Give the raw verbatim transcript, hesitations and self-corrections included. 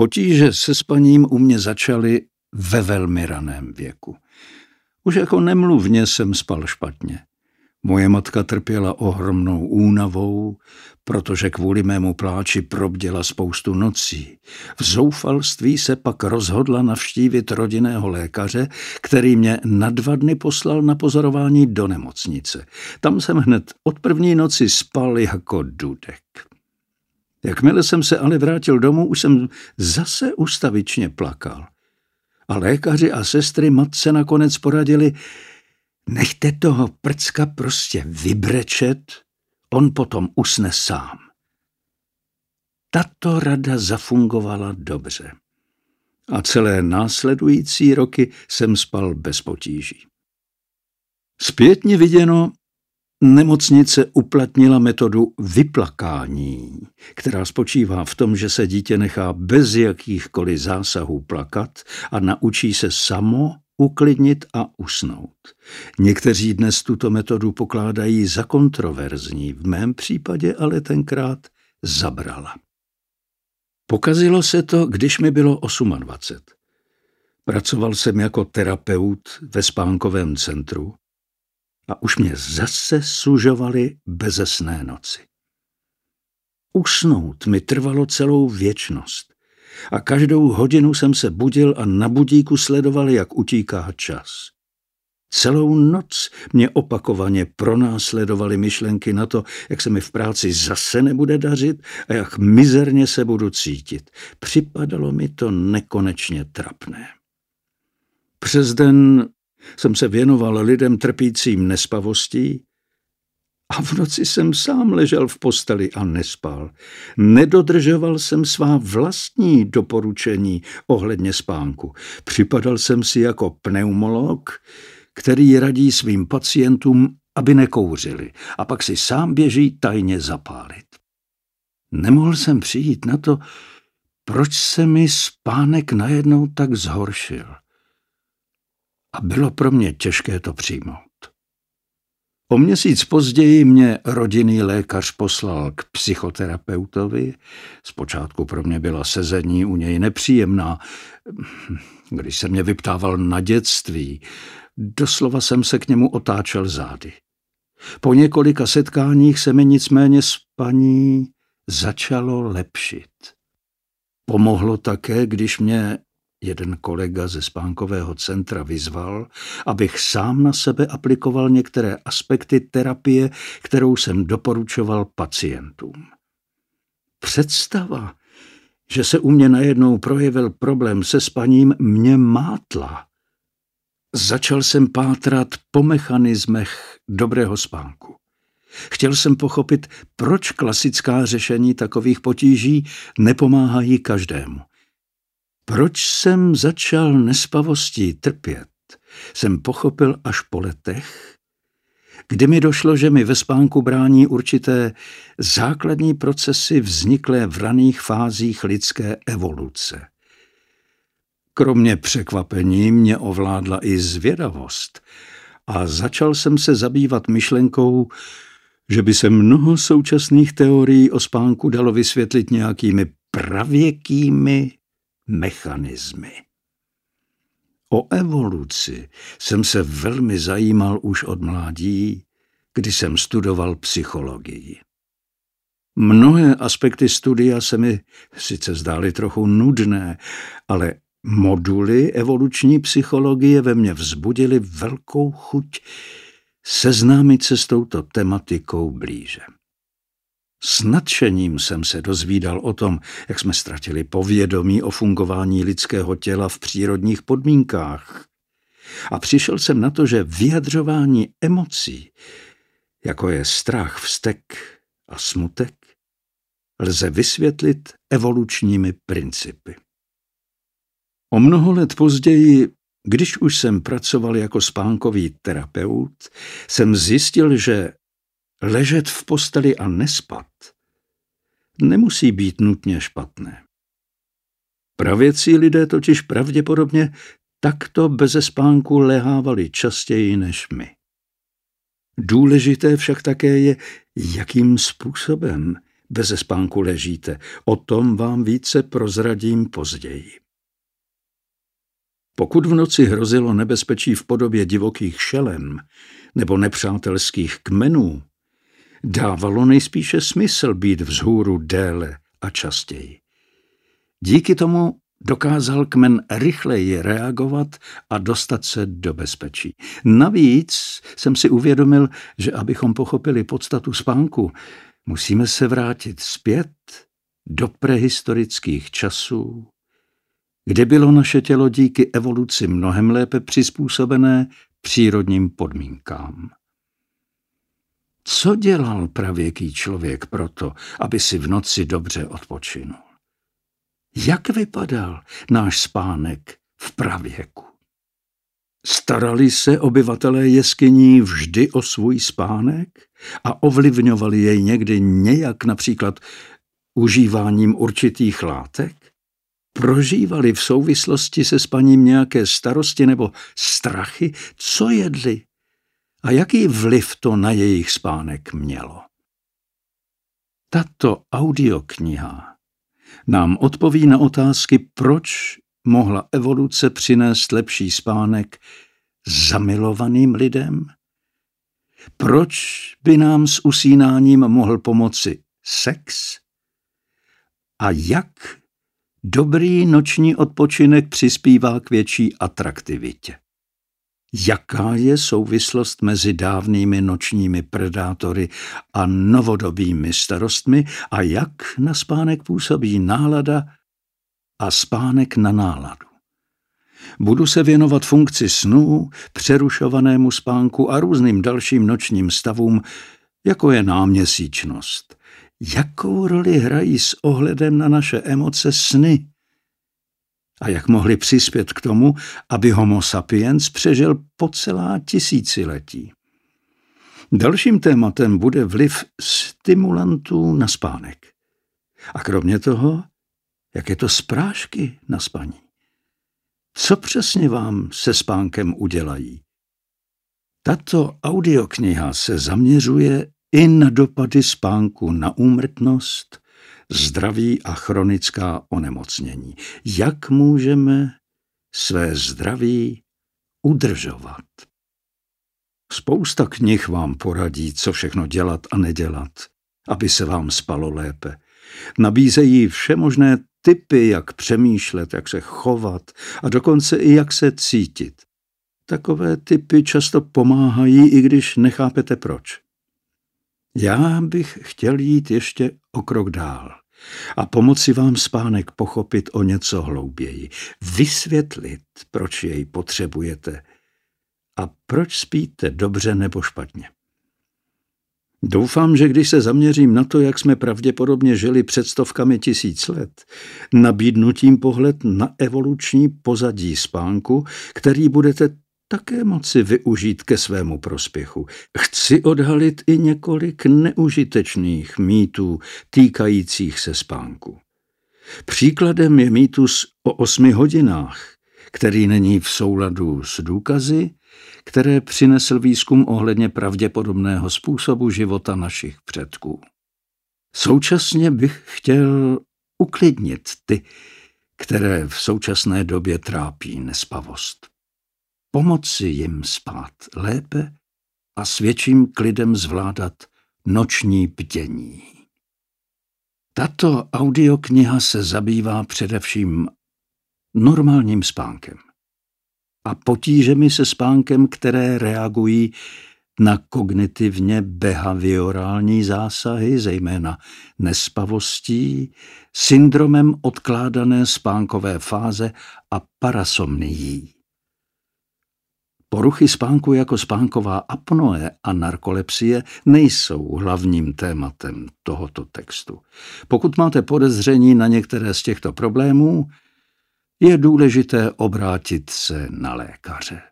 Potíže se spaním u mě začaly ve velmi raném věku. Už jako nemluvně jsem spal špatně. Moje matka trpěla ohromnou únavou, protože kvůli mému pláči probděla spoustu nocí. V zoufalství se pak rozhodla navštívit rodinného lékaře, který mě na dva dny poslal na pozorování do nemocnice. Tam jsem hned od první noci spal jako dudek. Jakmile jsem se ale vrátil domů, už jsem zase ustavičně plakal. A lékaři a sestry matce nakonec poradili: nechte toho prcka prostě vybrečet, on potom usne sám. Tato rada zafungovala dobře. A celé následující roky jsem spal bez potíží. Zpětně viděno, nemocnice uplatnila metodu vyplakání, která spočívá v tom, že se dítě nechá bez jakýchkoliv zásahů plakat a naučí se samo uklidnit a usnout. Někteří dnes tuto metodu pokládají za kontroverzní, v mém případě ale tenkrát zabrala. Pokazilo se to, když mi bylo dvacet osm. Pracoval jsem jako terapeut ve spánkovém centru a už mě zase sužovaly bezesné noci. Usnout mi trvalo celou věčnost a každou hodinu jsem se budil a na budíku sledoval, jak utíká čas. Celou noc mě opakovaně pronásledovaly myšlenky na to, jak se mi v práci zase nebude dařit a jak mizerně se budu cítit. Připadalo mi to nekonečně trapné. Přes den jsem se věnoval lidem trpícím nespavostí a v noci jsem sám ležel v posteli a nespal. Nedodržoval jsem svá vlastní doporučení ohledně spánku. Připadal jsem si jako pneumolog, který radí svým pacientům, aby nekouřili, a pak si sám běží tajně zapálit. Nemohl jsem přijít na to, proč se mi spánek najednou tak zhoršil. A bylo pro mě těžké to přijmout. O měsíc později mě rodinný lékař poslal k psychoterapeutovi. Zpočátku pro mě byla sezení u něj nepříjemná. Když se mě vyptával na dětství, doslova jsem se k němu otáčel zády. Po několika setkáních se mi nicméně spaní začalo lepšit. Pomohlo také, když mě jeden kolega ze spánkového centra vyzval, abych sám na sebe aplikoval některé aspekty terapie, kterou jsem doporučoval pacientům. Představa, že se u mě najednou projevil problém se spaním, mě mátla. Začal jsem pátrat po mechanismech dobrého spánku. Chtěl jsem pochopit, proč klasická řešení takových potíží nepomáhají každému. Proč jsem začal nespavostí trpět, jsem pochopil až po letech, kdy mi došlo, že mi ve spánku brání určité základní procesy vzniklé v raných fázích lidské evoluce. Kromě překvapení mě ovládla i zvědavost a začal jsem se zabývat myšlenkou, že by se mnoho současných teorií o spánku dalo vysvětlit nějakými pravěkými mechanismy. O evoluci jsem se velmi zajímal už od mládí, kdy jsem studoval psychologii. Mnohé aspekty studia se mi sice zdály trochu nudné, ale moduly evoluční psychologie ve mně vzbudily velkou chuť seznámit se s touto tematikou blíže. S nadšením jsem se dozvídal o tom, jak jsme ztratili povědomí o fungování lidského těla v přírodních podmínkách. A přišel jsem na to, že vyjadřování emocí, jako je strach, vztek a smutek, lze vysvětlit evolučními principy. O mnoho let později, když už jsem pracoval jako spánkový terapeut, jsem zjistil, že ležet v posteli a nespat nemusí být nutně špatné. Pravěcí lidé totiž pravděpodobně takto beze spánku lehávali častěji než my. Důležité však také je, jakým způsobem beze spánku ležíte. O tom vám více prozradím později. Pokud v noci hrozilo nebezpečí v podobě divokých šelem nebo nepřátelských kmenů, dávalo nejspíše smysl být vzhůru déle a častěji. Díky tomu dokázal kmen rychleji reagovat a dostat se do bezpečí. Navíc jsem si uvědomil, že abychom pochopili podstatu spánku, musíme se vrátit zpět do prehistorických časů, kde bylo naše tělo díky evoluci mnohem lépe přizpůsobené přírodním podmínkám. Co dělal pravěký člověk proto, aby si v noci dobře odpočinul? Jak vypadal náš spánek v pravěku? Starali se obyvatelé jeskyní vždy o svůj spánek a ovlivňovali jej někdy nějak, například užíváním určitých látek? Prožívali v souvislosti se spaním nějaké starosti nebo strachy? Co jedli? A jaký vliv to na jejich spánek mělo? Tato audiokniha nám odpoví na otázky, proč mohla evoluce přinést lepší spánek zamilovaným lidem? Proč by nám s usínáním mohl pomoci sex? A jak dobrý noční odpočinek přispívá k větší atraktivitě? Jaká je souvislost mezi dávnými nočními predátory a novodobými starostmi a jak na spánek působí nálada a spánek na náladu? Budu se věnovat funkci snů, přerušovanému spánku a různým dalším nočním stavům, jako je náměsíčnost. Jakou roli hrají s ohledem na naše emoce sny? A jak mohli přispět k tomu, aby Homo sapiens přežil po celá tisíciletí? Dalším tématem bude vliv stimulantů na spánek. A kromě toho, jak je to s prášky na spaní? Co přesně vám se spánkem udělají? Tato audiokniha se zaměřuje i na dopady spánku na úmrtnost, zdraví a chronická onemocnění. Jak můžeme své zdraví udržovat? Spousta knih vám poradí, co všechno dělat a nedělat, aby se vám spalo lépe. Nabízejí všemožné tipy, jak přemýšlet, jak se chovat a dokonce i jak se cítit. Takové tipy často pomáhají, i když nechápete proč. Já bych chtěl jít ještě o krok dál a pomoci vám spánek pochopit o něco hlouběji, vysvětlit, proč jej potřebujete a proč spíte dobře nebo špatně. Doufám, že když se zaměřím na to, jak jsme pravděpodobně žili před stovkami tisíc let, nabídnu tím pohled na evoluční pozadí spánku, který budete také moci využít ke svému prospěchu. Chci odhalit i několik neužitečných mýtů týkajících se spánku. Příkladem je mýtus o osmi hodinách, který není v souladu s důkazy, které přinesl výzkum ohledně pravděpodobného způsobu života našich předků. Současně bych chtěl uklidnit ty, které v současné době trápí nespavost. Pomoci jim spát lépe a s větším klidem zvládat noční bdění. Tato audiokniha se zabývá především normálním spánkem a potížemi se spánkem, které reagují na kognitivně behaviorální zásahy, zejména nespavostí, syndromem odkládané spánkové fáze a parasomnií. Poruchy spánku jako spánková apnoe a narkolepsie nejsou hlavním tématem tohoto textu. Pokud máte podezření na některé z těchto problémů, je důležité obrátit se na lékaře.